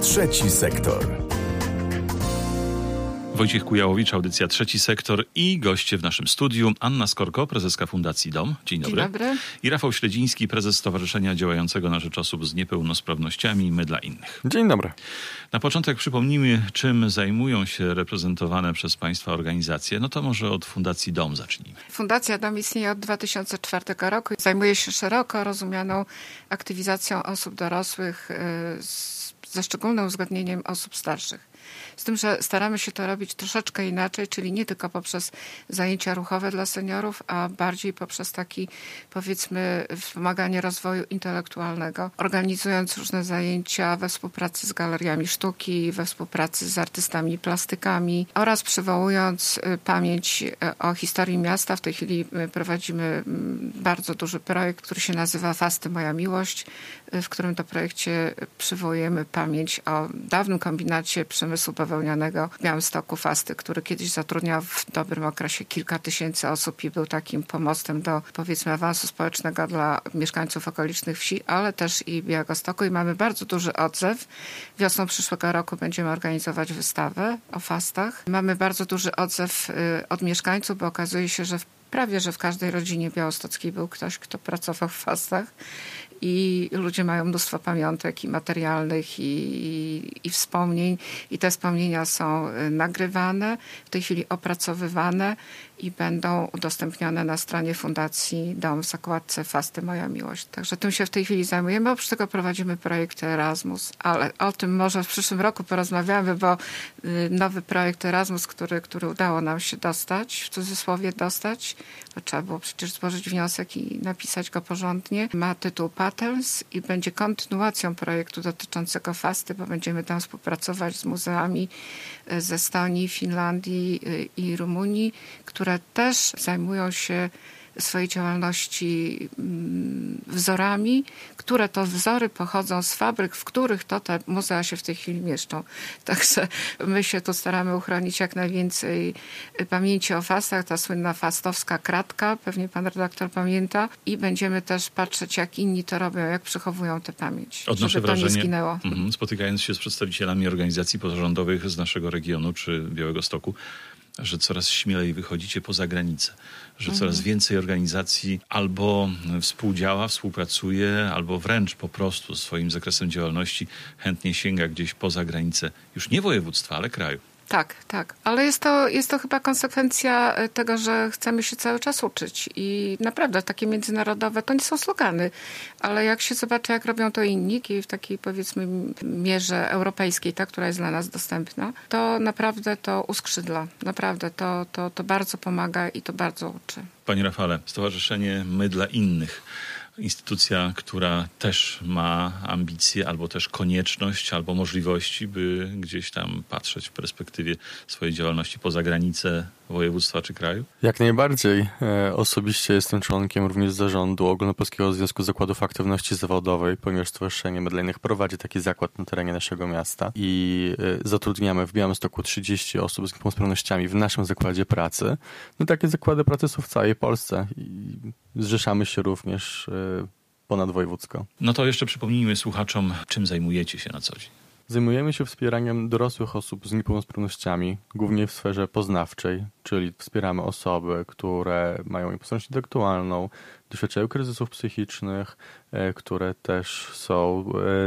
Trzeci sektor. Wojciech Kujałowicz, audycja Trzeci Sektor i goście w naszym studiu. Anna Skorko, prezeska Fundacji DOM. Dzień dobry. Dzień dobry. I Rafał Śledziński, prezes Stowarzyszenia działającego na rzecz osób z niepełnosprawnościami My dla innych. Dzień dobry. Na początek przypomnijmy, czym zajmują się reprezentowane przez Państwa organizacje. No to może od Fundacji DOM zacznijmy. Fundacja DOM istnieje od 2004 roku. Zajmuje się szeroko rozumianą aktywizacją osób dorosłych ze szczególnym uwzględnieniem osób starszych. Z tym, że staramy się to robić troszeczkę inaczej, czyli nie tylko poprzez zajęcia ruchowe dla seniorów, a bardziej poprzez taki, powiedzmy, wspomaganie rozwoju intelektualnego, organizując różne zajęcia we współpracy z galeriami sztuki, we współpracy z artystami plastykami oraz przywołując pamięć o historii miasta. W tej chwili prowadzimy bardzo duży projekt, który się nazywa Fasty Moja Miłość, w którym to projekcie przywołujemy pamięć o dawnym kombinacie przemysłu bawełnianego w Białymstoku Fasty, który kiedyś zatrudniał w dobrym okresie kilka tysięcy osób i był takim pomostem do, powiedzmy, awansu społecznego dla mieszkańców okolicznych wsi, ale też i Białegostoku i mamy bardzo duży odzew. Wiosną przyszłego roku będziemy organizować wystawę o Fastach. Mamy bardzo duży odzew od mieszkańców, bo okazuje się, że prawie że w każdej rodzinie białostockiej był ktoś, kto pracował w Fastach. I ludzie mają mnóstwo pamiątek i materialnych i wspomnień. I te wspomnienia są nagrywane, w tej chwili opracowywane i będą udostępnione na stronie Fundacji DOM w zakładce Fasty Moja Miłość. Także tym się w tej chwili zajmujemy. Oprócz tego prowadzimy projekt Erasmus, ale o tym może w przyszłym roku porozmawiamy, bo nowy projekt Erasmus, który udało nam się dostać, w cudzysłowie dostać, bo trzeba było przecież złożyć wniosek i napisać go porządnie, ma tytuł Patterns i będzie kontynuacją projektu dotyczącego Fasty, bo będziemy tam współpracować z muzeami z Estonii, Finlandii i Rumunii, które też zajmują się w swojej działalności wzorami, które to wzory pochodzą z fabryk, w których to te muzea się w tej chwili mieszczą. Także my się tu staramy uchronić jak najwięcej pamięci o Fastach, ta słynna fastowska kratka, pewnie pan redaktor pamięta, i będziemy też patrzeć, jak inni to robią, jak przechowują tę pamięć, Odnoszę żeby wrażenie, to nie zginęło. Spotykając się z przedstawicielami organizacji pozarządowych z naszego regionu czy Białegostoku, że coraz śmielej wychodzicie poza granicę, że coraz więcej organizacji albo współdziała, współpracuje, albo wręcz po prostu swoim zakresem działalności chętnie sięga gdzieś poza granicę, już nie województwa, ale kraju. Tak. Ale jest to chyba konsekwencja tego, że chcemy się cały czas uczyć. I naprawdę takie międzynarodowe to nie są slogany, ale jak się zobaczy, jak robią to inni i w takiej, powiedzmy, mierze europejskiej, ta, która jest dla nas dostępna, to naprawdę to uskrzydla. Naprawdę to bardzo pomaga i to bardzo uczy. Panie Rafale, Stowarzyszenie My dla innych. Instytucja, która też ma ambicje, albo też konieczność, albo możliwości, by gdzieś tam patrzeć w perspektywie swojej działalności poza granicę województwa czy kraju? Jak najbardziej. Osobiście jestem członkiem również zarządu Ogólnopolskiego Związku Zakładów Aktywności Zawodowej, ponieważ Stowarzyszenie My dla innych prowadzi taki zakład na terenie naszego miasta i zatrudniamy w Białymstoku 30 osób z niepełnosprawnościami w naszym zakładzie pracy. No takie zakłady pracy są w całej Polsce i zrzeszamy się również ponadwojewódzko. No to jeszcze przypomnijmy słuchaczom, czym zajmujecie się na co dzień. Zajmujemy się wspieraniem dorosłych osób z niepełnosprawnościami, głównie w sferze poznawczej, czyli wspieramy osoby, które mają niepełnosprawność intelektualną, doświadczają kryzysów psychicznych, które też są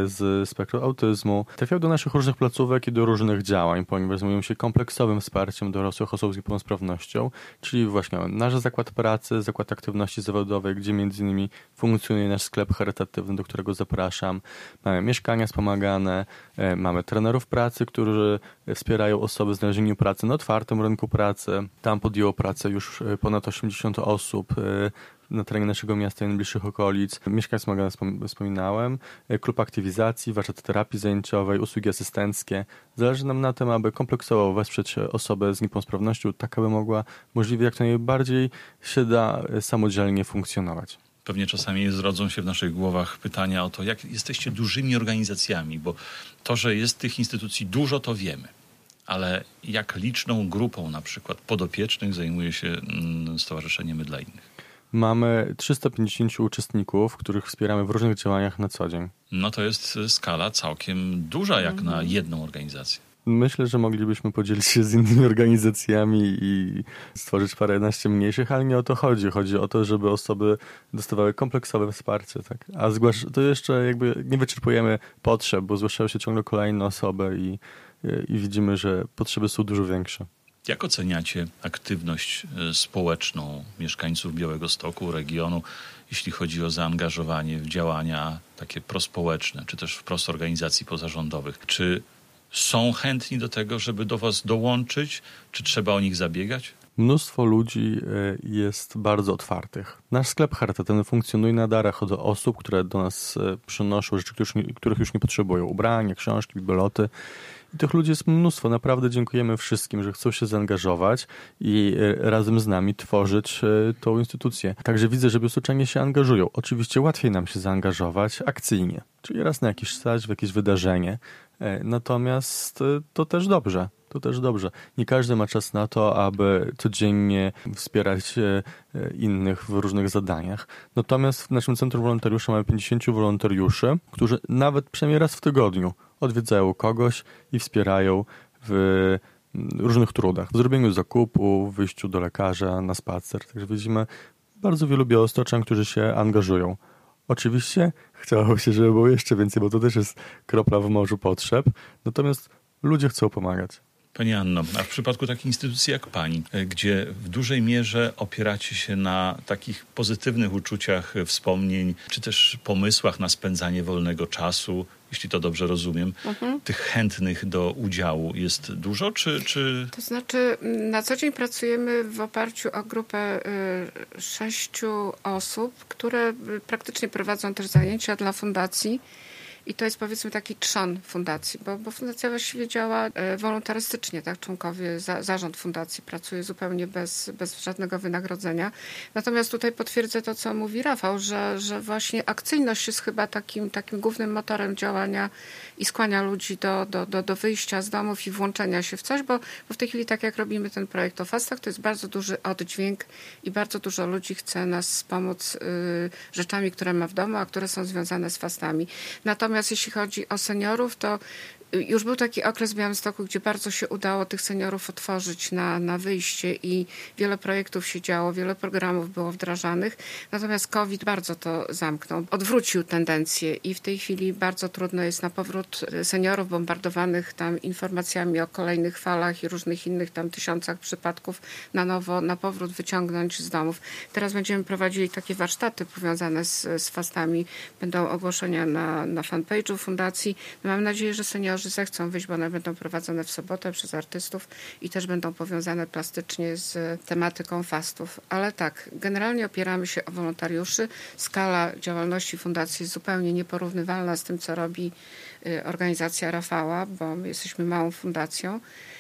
z spektrum autyzmu. Trafiają do naszych różnych placówek i do różnych działań, ponieważ zajmują się kompleksowym wsparciem dorosłych osób z niepełnosprawnością, czyli właśnie nasz zakład pracy, zakład aktywności zawodowej, gdzie między innymi funkcjonuje nasz sklep charytatywny, do którego zapraszam. Mamy mieszkania wspomagane, mamy trenerów pracy, którzy wspierają osoby w znalezieniu pracy na otwartym rynku pracy. Tam podjęło pracę już ponad 80 osób na terenie naszego miasta i najbliższych okolic. Mieszkania wspomagane wspominałem, klub aktywizacji, warsztat terapii zajęciowej, usługi asystenckie. Zależy nam na tym, aby kompleksowo wesprzeć osobę z niepełnosprawnością, tak aby mogła możliwie jak najbardziej się da samodzielnie funkcjonować. Pewnie czasami zrodzą się w naszych głowach pytania o to, jak jesteście dużymi organizacjami, bo to, że jest tych instytucji dużo, to wiemy. Ale jak liczną grupą na przykład podopiecznych zajmuje się Stowarzyszenie My dla innych? Mamy 350 uczestników, których wspieramy w różnych działaniach na co dzień. No to jest skala całkiem duża jak na jedną organizację. Myślę, że moglibyśmy podzielić się z innymi organizacjami i stworzyć paręnaście mniejszych, ale nie o to chodzi. Chodzi o to, żeby osoby dostawały kompleksowe wsparcie. Tak? A to jeszcze jakby nie wyczerpujemy potrzeb, bo zgłaszają się ciągle kolejne osoby i widzimy, że potrzeby są dużo większe. Jak oceniacie aktywność społeczną mieszkańców Białegostoku, regionu, jeśli chodzi o zaangażowanie w działania takie prospołeczne, czy też wprost organizacji pozarządowych? Czy są chętni do tego, żeby do was dołączyć? Czy trzeba o nich zabiegać? Mnóstwo ludzi jest bardzo otwartych. Nasz sklep charytatywny funkcjonuje na darach od osób, które do nas przynoszą rzeczy, których już nie potrzebują. Ubrania, książki, bibeloty. I tych ludzi jest mnóstwo. Naprawdę dziękujemy wszystkim, że chcą się zaangażować i razem z nami tworzyć tą instytucję. Także widzę, że białostoczni się angażują. Oczywiście łatwiej nam się zaangażować akcyjnie, czyli raz na jakiś czas w jakieś wydarzenie. Natomiast to też dobrze. To też dobrze. Nie każdy ma czas na to, aby codziennie wspierać innych w różnych zadaniach. Natomiast w naszym Centrum Wolontariuszy mamy 50 wolontariuszy, którzy nawet przynajmniej raz w tygodniu odwiedzają kogoś i wspierają w różnych trudach. W zrobieniu zakupu, w wyjściu do lekarza, na spacer. Także widzimy bardzo wielu białostoczan, którzy się angażują. Oczywiście chciałoby się, żeby było jeszcze więcej, bo to też jest kropla w morzu potrzeb. Natomiast ludzie chcą pomagać. Pani Anno, a w przypadku takiej instytucji jak pani, gdzie w dużej mierze opieracie się na takich pozytywnych uczuciach, wspomnień, czy też pomysłach na spędzanie wolnego czasu, jeśli to dobrze rozumiem, tych chętnych do udziału jest dużo, czy... To znaczy, na co dzień pracujemy w oparciu o grupę 6 osób, które praktycznie prowadzą też zajęcia dla fundacji. I to jest, powiedzmy, taki trzon fundacji, bo fundacja właściwie działa wolontarystycznie, tak? Członkowie, zarząd fundacji pracuje zupełnie bez żadnego wynagrodzenia. Natomiast tutaj potwierdzę to, co mówi Rafał, że właśnie akcyjność jest chyba takim głównym motorem działania i skłania ludzi do wyjścia z domów i włączenia się w coś, bo w tej chwili, tak jak robimy ten projekt o fastach, to jest bardzo duży oddźwięk i bardzo dużo ludzi chce nas wspomóc rzeczami, które ma w domu, a które są związane z fastami. Natomiast jeśli chodzi o seniorów, to już był taki okres w Białymstoku, gdzie bardzo się udało tych seniorów otworzyć na wyjście i wiele projektów się działo, wiele programów było wdrażanych. Natomiast COVID bardzo to zamknął, odwrócił tendencję i w tej chwili bardzo trudno jest na powrót seniorów bombardowanych tam informacjami o kolejnych falach i różnych innych tam tysiącach przypadków na nowo, na powrót wyciągnąć z domów. Teraz będziemy prowadzili takie warsztaty powiązane z fastami. Będą ogłoszenia na fanpage'u fundacji. Mam nadzieję, że seniorzy zechcą wyjść, bo one będą prowadzone w sobotę przez artystów i też będą powiązane plastycznie z tematyką fastów. Ale tak, generalnie opieramy się o wolontariuszy. Skala działalności fundacji jest zupełnie nieporównywalna z tym, co robi organizacja Rafała, bo my jesteśmy małą fundacją.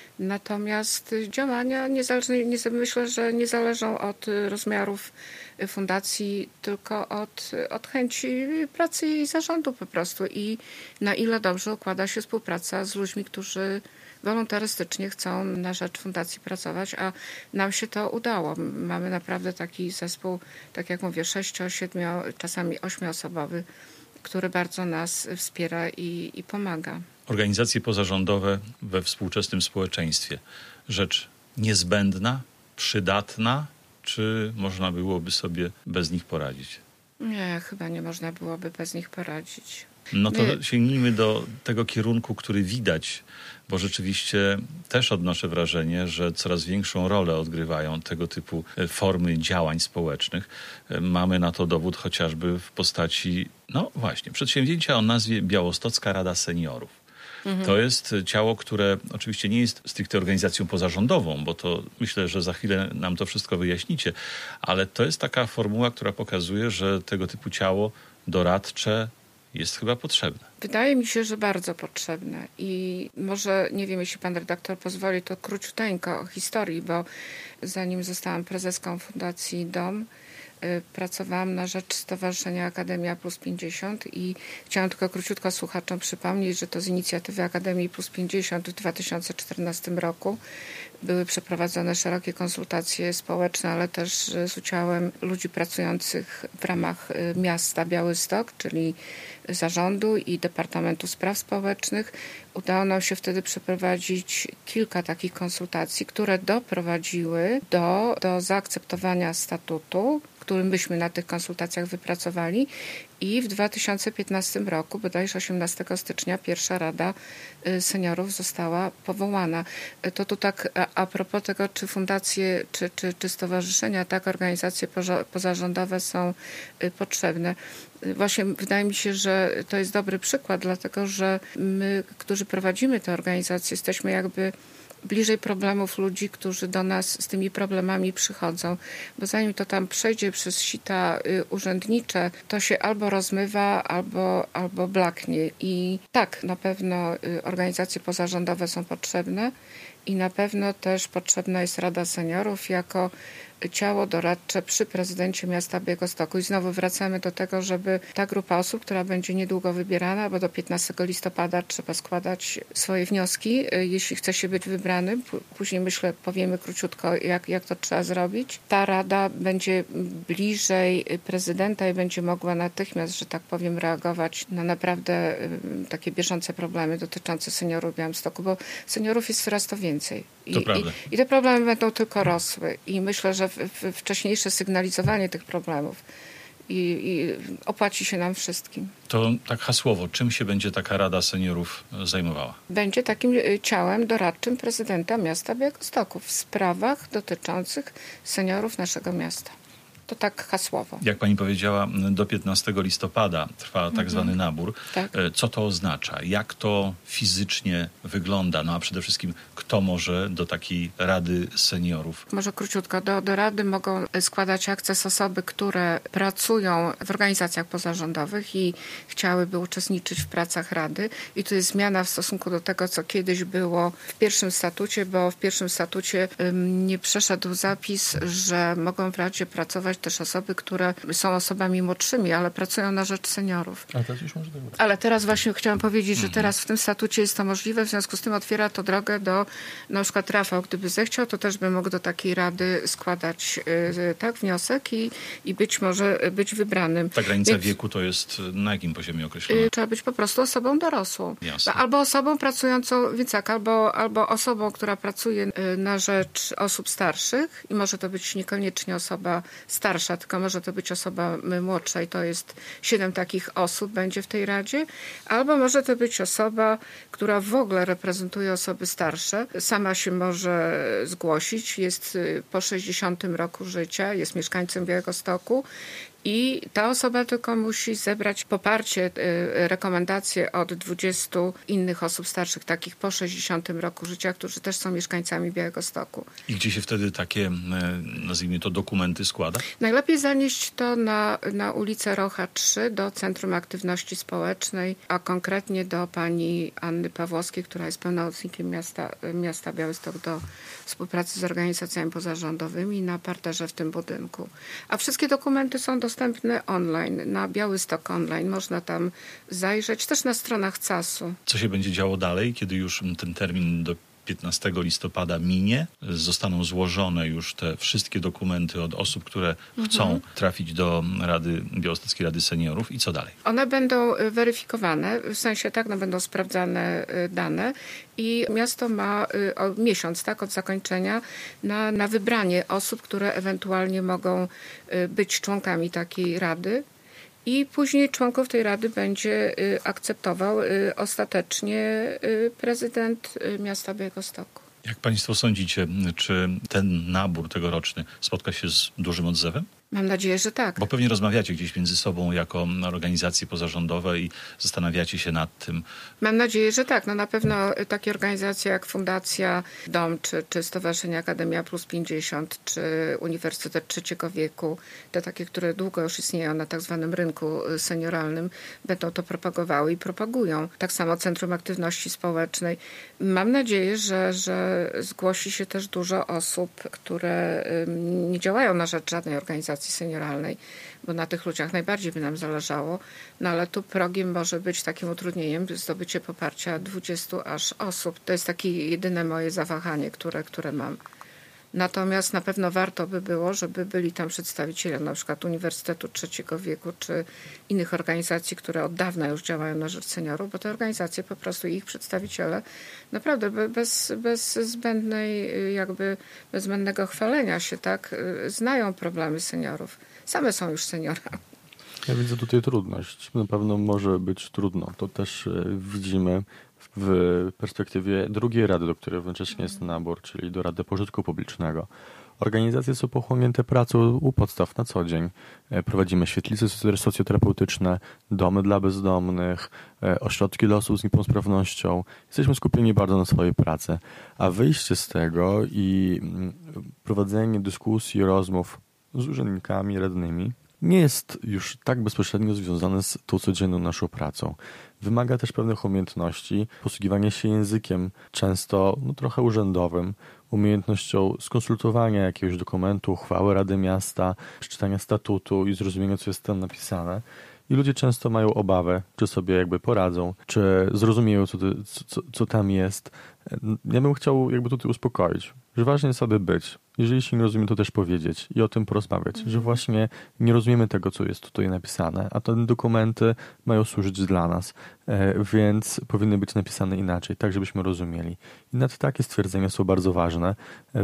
Natomiast działania myślę, że nie zależą od rozmiarów fundacji, tylko od chęci pracy jej zarządu po prostu i na ile dobrze układa się współpraca z ludźmi, którzy wolontarystycznie chcą na rzecz fundacji pracować, a nam się to udało. Mamy naprawdę taki zespół, tak jak mówię, 6, 7, czasami 8-osobowy, który bardzo nas wspiera i pomaga. Organizacje pozarządowe we współczesnym społeczeństwie. Rzecz niezbędna, przydatna, czy można byłoby sobie bez nich poradzić? Nie, chyba nie można byłoby bez nich poradzić. No to sięgnijmy do tego kierunku, który widać, bo rzeczywiście też odnoszę wrażenie, że coraz większą rolę odgrywają tego typu formy działań społecznych. Mamy na to dowód chociażby w postaci, no właśnie, przedsięwzięcia o nazwie Białostocka Rada Seniorów. To jest ciało, które oczywiście nie jest stricte organizacją pozarządową, bo to myślę, że za chwilę nam to wszystko wyjaśnicie, ale to jest taka formuła, która pokazuje, że tego typu ciało doradcze jest chyba potrzebne. Wydaje mi się, że bardzo potrzebne i może, nie wiem, jeśli pan redaktor pozwoli, to króciuteńko o historii, bo zanim zostałam prezeską Fundacji Dom, pracowałam na rzecz Stowarzyszenia Akademia Plus 50 i chciałam tylko króciutko słuchaczom przypomnieć, że to z inicjatywy Akademii Plus 50 w 2014 roku Były przeprowadzone szerokie konsultacje społeczne, ale też z udziałem ludzi pracujących w ramach miasta Białystok, czyli zarządu i Departamentu Spraw Społecznych. Udało nam się wtedy przeprowadzić kilka takich konsultacji, które doprowadziły do zaakceptowania statutu, który myśmy na tych konsultacjach wypracowali, i w 2015 roku, bodajże 18 stycznia, pierwsza Rada Seniorów została powołana. To tu tak a propos tego, czy fundacje, czy stowarzyszenia, tak, organizacje pozarządowe są potrzebne. Właśnie wydaje mi się, że to jest dobry przykład, dlatego że my, którzy prowadzimy te organizacje, jesteśmy jakby bliżej problemów ludzi, którzy do nas z tymi problemami przychodzą. Bo zanim to tam przejdzie przez sita urzędnicze, to się albo rozmywa, albo blaknie. I tak, na pewno organizacje pozarządowe są potrzebne i na pewno też potrzebna jest Rada Seniorów jako ciało doradcze przy prezydencie miasta Białegostoku. I znowu wracamy do tego, żeby ta grupa osób, która będzie niedługo wybierana, bo do 15 listopada trzeba składać swoje wnioski, jeśli chce się być wybranym. Później, myślę, powiemy króciutko, jak to trzeba zrobić. Ta rada będzie bliżej prezydenta i będzie mogła natychmiast, że tak powiem, reagować na naprawdę takie bieżące problemy dotyczące seniorów w Białymstoku, bo seniorów jest coraz to więcej. I te problemy będą tylko rosły. I myślę, że wcześniejsze sygnalizowanie tych problemów i opłaci się nam wszystkim. To tak hasłowo, czym się będzie taka Rada Seniorów zajmowała? Będzie takim ciałem doradczym prezydenta miasta Białegostoku w sprawach dotyczących seniorów naszego miasta. To tak hasłowo. Jak pani powiedziała, do 15 listopada trwa tak zwany nabór. Tak. Co to oznacza? Jak to fizycznie wygląda? No a przede wszystkim, kto może do takiej Rady Seniorów? Może króciutko. Do Rady mogą składać akces osoby, które pracują w organizacjach pozarządowych i chciałyby uczestniczyć w pracach Rady. I tu jest zmiana w stosunku do tego, co kiedyś było w pierwszym statucie, bo w pierwszym statucie nie przeszedł zapis, że mogą w Radzie pracować też osoby, które są osobami młodszymi, ale pracują na rzecz seniorów. A teraz już można. Ale teraz właśnie chciałam powiedzieć, że teraz w tym statucie jest to możliwe, w związku z tym otwiera to drogę do, na przykład Rafał, gdyby zechciał, to też by mógł do takiej rady składać tak wniosek i być może być wybranym. Ta granica wieku to jest na jakim poziomie określona? Trzeba być po prostu osobą dorosłą. Jasne. Albo osobą pracującą, więc tak, albo osobą, która pracuje na rzecz osób starszych i może to być niekoniecznie osoba starsza, tylko może to być osoba młodsza i to jest 7 takich osób będzie w tej radzie, albo może to być osoba, która w ogóle reprezentuje osoby starsze, sama się może zgłosić, jest po 60 roku życia, jest mieszkańcem Białegostoku i ta osoba tylko musi zebrać poparcie, rekomendacje od 20 innych osób starszych, takich po 60 roku życia, którzy też są mieszkańcami Białegostoku. I gdzie się wtedy takie, nazwijmy to, dokumenty składa? Najlepiej zanieść to na ulicę Rocha 3 do Centrum Aktywności Społecznej, a konkretnie do pani Anny Pawłowskiej, która jest pełnomocnikiem miasta Białystok do współpracy z organizacjami pozarządowymi na parterze w tym budynku. A wszystkie dokumenty są dostępne online, na Białystok Online. Można tam zajrzeć, też na stronach CAS-u. Co się będzie działo dalej, kiedy już ten termin do 15 listopada minie? Zostaną złożone już te wszystkie dokumenty od osób, które chcą trafić do Białostockiej Rady Seniorów i co dalej? One będą weryfikowane, w sensie tak, będą sprawdzane dane i miasto ma miesiąc od zakończenia na wybranie osób, które ewentualnie mogą być członkami takiej rady. I później członków tej rady będzie akceptował ostatecznie prezydent miasta Białegostoku. Jak państwo sądzicie, czy ten nabór tegoroczny spotka się z dużym odzewem? Mam nadzieję, że tak. Bo pewnie rozmawiacie gdzieś między sobą jako organizacje pozarządowe i zastanawiacie się nad tym. Mam nadzieję, że tak. No na pewno takie organizacje jak Fundacja Dom, czy Stowarzyszenie Akademia Plus 50, czy Uniwersytet Trzeciego Wieku, te takie, które długo już istnieją na tak zwanym rynku senioralnym, będą to propagowały i propagują. Tak samo Centrum Aktywności Społecznej. Mam nadzieję, że zgłosi się też dużo osób, które nie działają na rzecz żadnej organizacji organizacji senioralnej, bo na tych ludziach najbardziej by nam zależało, no ale tu progiem może być takim utrudnieniem zdobycie poparcia 20 aż osób. To jest takie jedyne moje zawahanie, które mam. Natomiast na pewno warto by było, żeby byli tam przedstawiciele na przykład Uniwersytetu Trzeciego Wieku czy innych organizacji, które od dawna już działają na rzecz seniorów, bo te organizacje po prostu ich przedstawiciele naprawdę bez zbędnego chwalenia się, tak, znają problemy seniorów. Same są już seniorami. Ja widzę tutaj trudność. Na pewno może być trudno. To też widzimy w perspektywie drugiej rady, do której jednocześnie jest nabór, czyli do Rady Pożytku Publicznego. Organizacje są pochłonięte pracą u podstaw na co dzień. Prowadzimy świetlice socjoterapeutyczne, domy dla bezdomnych, ośrodki dla osób z niepełnosprawnością. Jesteśmy skupieni bardzo na swojej pracy. A wyjście z tego i prowadzenie dyskusji, rozmów z urzędnikami, radnymi nie jest już tak bezpośrednio związane z tą codzienną naszą pracą. Wymaga też pewnych umiejętności, posługiwania się językiem często trochę urzędowym, umiejętnością skonsultowania jakiegoś dokumentu, uchwały Rady Miasta, przeczytania statutu i zrozumienia, co jest tam napisane. I ludzie często mają obawę, czy sobie poradzą, czy zrozumieją, co tam jest. Ja bym chciał tutaj uspokoić, że ważne jest, aby być. Jeżeli się nie rozumie, to też powiedzieć i o tym porozmawiać, że właśnie nie rozumiemy tego, co jest tutaj napisane, a te dokumenty mają służyć dla nas, więc powinny być napisane inaczej, tak żebyśmy rozumieli. I nawet takie stwierdzenia są bardzo ważne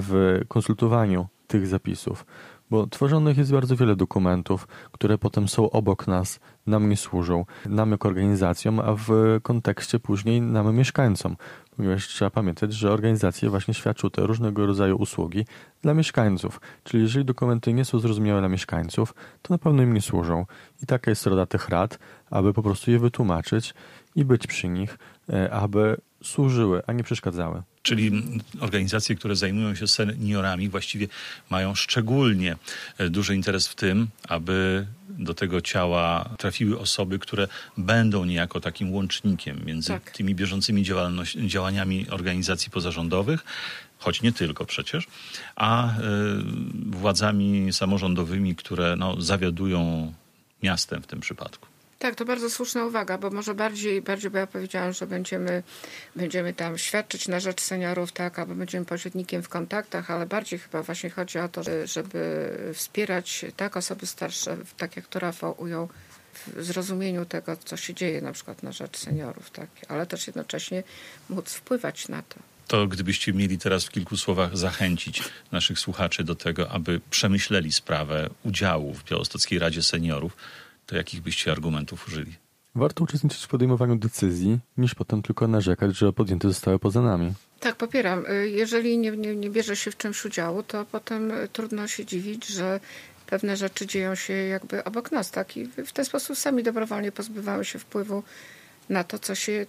w konsultowaniu tych zapisów, bo tworzonych jest bardzo wiele dokumentów, które potem są obok nas, nam nie służą, nam jako organizacjom, a w kontekście później nam mieszkańcom. Ponieważ trzeba pamiętać, że organizacje właśnie świadczą te różnego rodzaju usługi dla mieszkańców. Czyli jeżeli dokumenty nie są zrozumiałe dla mieszkańców, to na pewno im nie służą. I taka jest rola tych rad, aby po prostu je wytłumaczyć i być przy nich, aby służyły, a nie przeszkadzały. Czyli organizacje, które zajmują się seniorami, właściwie mają szczególnie duży interes w tym, aby do tego ciała trafiły osoby, które będą niejako takim łącznikiem między tymi bieżącymi działaniami organizacji pozarządowych, choć nie tylko przecież, a władzami samorządowymi, które zawiadują miastem w tym przypadku. Tak, to bardzo słuszna uwaga, bo może bardziej, bo ja powiedziałam, że będziemy tam świadczyć na rzecz seniorów, tak, albo będziemy pośrednikiem w kontaktach, ale bardziej chyba właśnie chodzi o to, żeby wspierać tak osoby starsze, tak jak to Rafał ujął, w zrozumieniu tego, co się dzieje na przykład na rzecz seniorów, tak, ale też jednocześnie móc wpływać na to. To gdybyście mieli teraz w kilku słowach zachęcić naszych słuchaczy do tego, aby przemyśleli sprawę udziału w Białostockiej Radzie Seniorów, to jakich byście argumentów użyli? Warto uczestniczyć w podejmowaniu decyzji, niż potem tylko narzekać, że podjęte zostały poza nami. Tak, popieram. Jeżeli nie bierze się w czymś udziału, to potem trudno się dziwić, że pewne rzeczy dzieją się obok nas, tak? I w ten sposób sami dobrowolnie pozbywamy się wpływu na to,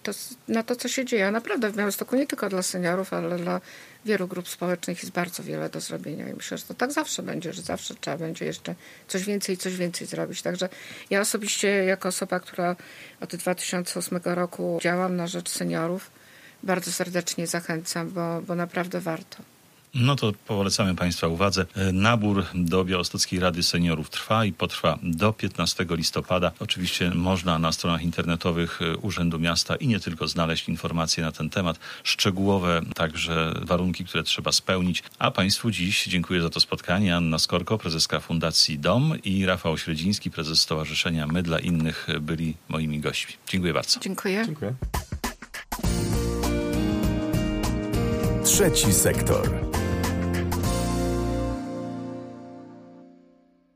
co się dzieje. A naprawdę w Białymstoku nie tylko dla seniorów, ale dla wielu grup społecznych jest bardzo wiele do zrobienia i myślę, że to tak zawsze będzie, że zawsze trzeba będzie jeszcze coś więcej zrobić. Także ja osobiście jako osoba, która od 2008 roku działam na rzecz seniorów, bardzo serdecznie zachęcam, bo naprawdę warto. No to polecamy Państwa uwadze. Nabór do Białostockiej Rady Seniorów trwa i potrwa do 15 listopada. Oczywiście można na stronach internetowych Urzędu Miasta i nie tylko znaleźć informacje na ten temat, szczegółowe także warunki, które trzeba spełnić. A Państwu dziś dziękuję za to spotkanie. Anna Skorko, prezeska Fundacji Dom i Rafał Śledziński, prezes Stowarzyszenia My dla Innych byli moimi gośćmi. Dziękuję bardzo. Dziękuję. Dziękuję. Trzeci sektor.